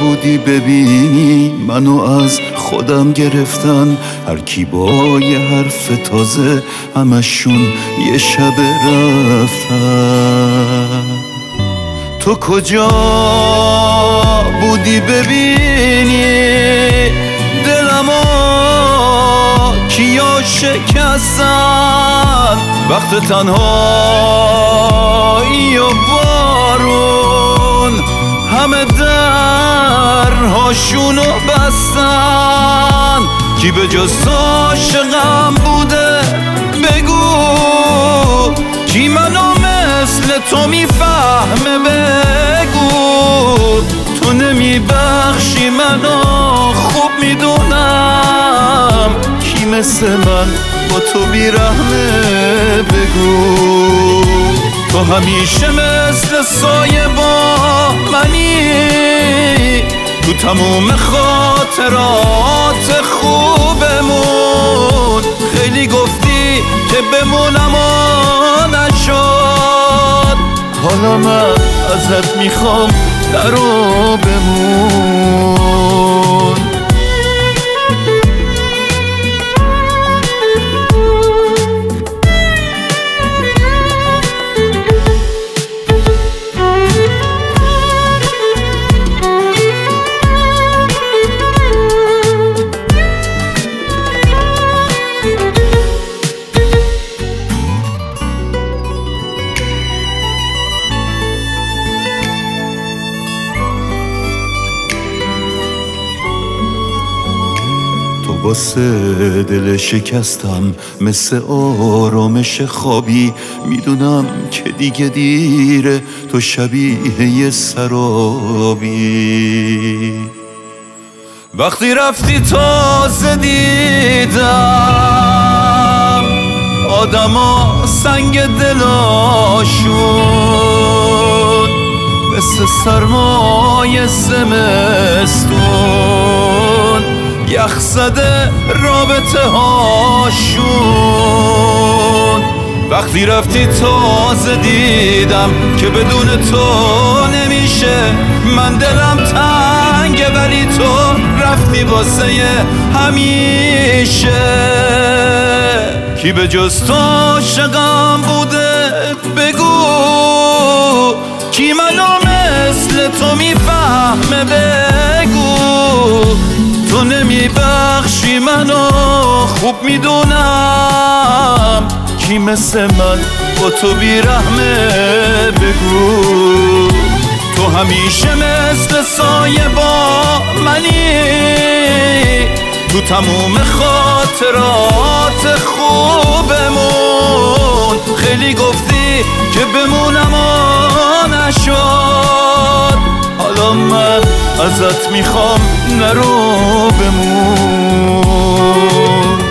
بودی ببینی منو از خودم گرفتن، هر کی با یه حرف تازه همشون یه شب رفتن. تو کجا بودی ببینی دلمو کیا شکستن، وقت تنهایی و بارون همه درهاشونو بستن. کی به جز عاشقم بوده بگو، کی منو مثل تو میفهمه بگو. تو نمیبخشی منو خوب میدونم، کی مثل من با تو بیرحمه بگو. تو همیشه مثل سایه با منی، تو تموم خاطرات خوبمون. خیلی گفتی که بمونم و نشد، حالا من ازت میخوام درو بمون. واسه دل شکستم مثل آرامش خوابی، میدونم که دیگه دیره تو شبیه یه سرابی. وقتی رفتی تازه دیدم آدما سنگ دلاشون مثل سرمای زمستون یخ زده رابطه هاشون. وقتی رفتی تازه دیدم که بدون تو نمیشه، من دلم تنگه ولی تو رفتی واسه همیشه. کی به جز تو عاشقم بوده بگو، کی منو مثل تو میفهمه بگو. تو نمیبخشی منو خوب میدونم، کی مثل من با تو بیرحمه بگو. تو همیشه مثل سایه با منی، تو تموم خاطرات خوبمون. خیلی گفتی که بمونم و نشد، حالا من ازت میخوام نرو بمون.